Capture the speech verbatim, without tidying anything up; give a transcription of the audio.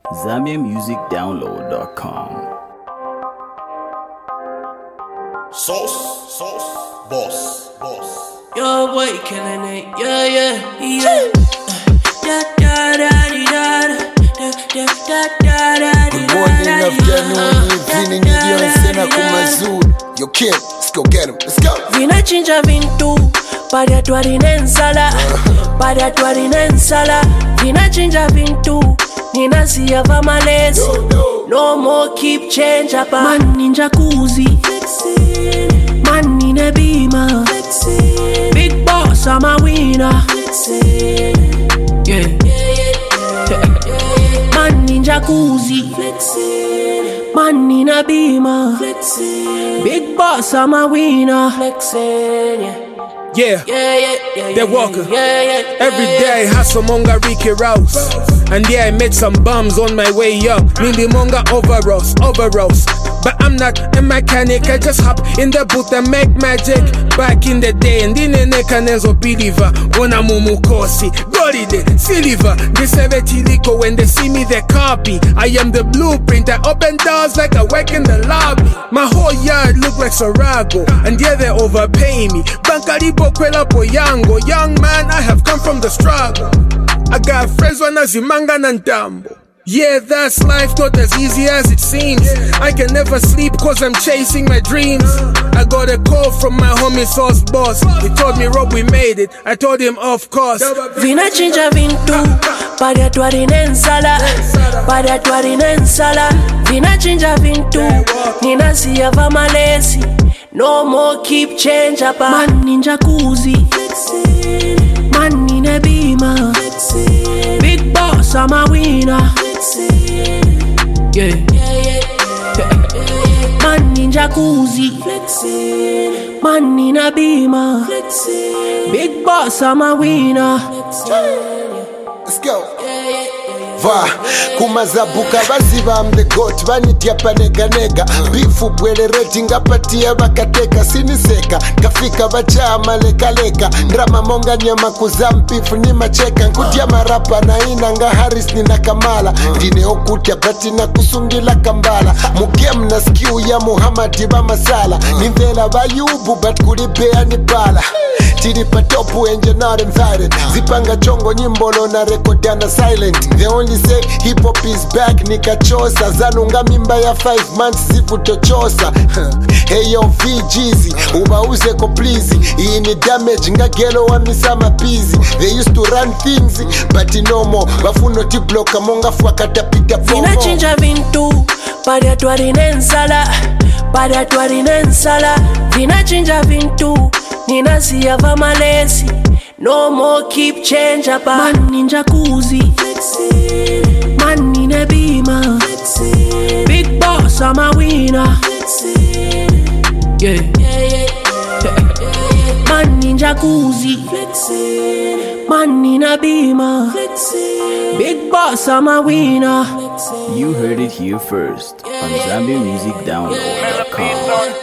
Zambia Music Download dot com. Sauce, sauce, boss, boss. Yo, boy, killing it. Yeah, yeah, yeah. Da da da di da da da da da da di Good morning, afternoon, evening, niliyonsena kumazuri. Yo kid, let's go get him, let's go. Vinachinja vintu pada twari nensala pada twari nensala vinachinja vintu ninasiya vamalezi no more keep change apa man ninja kuzi man nine bima big boss I'm a winner yeah man ninja kuzi man nine bima big boss I'm a winner Yeah, yeah, yeah, yeah, they're walking. Yeah, yeah, yeah, every day hustle monga Ricky Rouse. And yeah, I met some bums on my way up. Mindy monga overalls, overalls. But I'm not a mechanic, I just hop in the booth and make magic. Back in the day, and in the neck and as a believer. Ona mumu kosi, goride, silver. This liko when they see me, they copy. I am the blueprint, I open doors like I work in the lobby. My whole yard look like Sarago, and yeah, they overpay me. Bankaribo kwela poyango, young man, I have come from the struggle. I got friends when azimanga na ndambo. Yeah, that's life, not as easy as it seems. I can never sleep cause I'm chasing my dreams. I got a call from my homie Sauce Boss. He told me, Rob, we made it. I told him, of course. Vinachinja vintu pada twari nensala pada twari nensala vinachinja vintu ninasiya vamalezi no more keep change apa man ninja kuzi man nine bima big boss I'm a winner yeah man ninja kuzi man nine bima big boss I'm a winner. Let's go. Va, kumazabuka baziba I'm the goat. Vanitia panega nega bifu bwerereti ngapatia bakateka siniseka kafika bachama leka leka ndrama monga nyama kuzampifu ni macheka nkutia marapa na ina nga Harris ni na Kamala dine okutia bati na kusungila kambala mugem na skill ya Muhammad ba masala nimvela bayubu but kulipea ni bala tiripa topu enje not invited zipanga chongo nyimbolo na rekodiana silent the only say hip hop is back nikachosa zanunga mimba ya five months zivutochosa hey yo V Jeezy ubauze ko please iyi ni damage ngagelo wa misama busy they used to run things but no more bafuno ti block monga fuakata pita pomo vinachinja vintu pada twari nensala pada twari nensala vinachinja vintu ninasiya vamalezi no more keep change apa man ninja kuzi man nine bima big boss I'm a winner yeah man ninja kuzi man nine bima big boss I'm a winner. You heard it here first on Zambia Music Download dot com.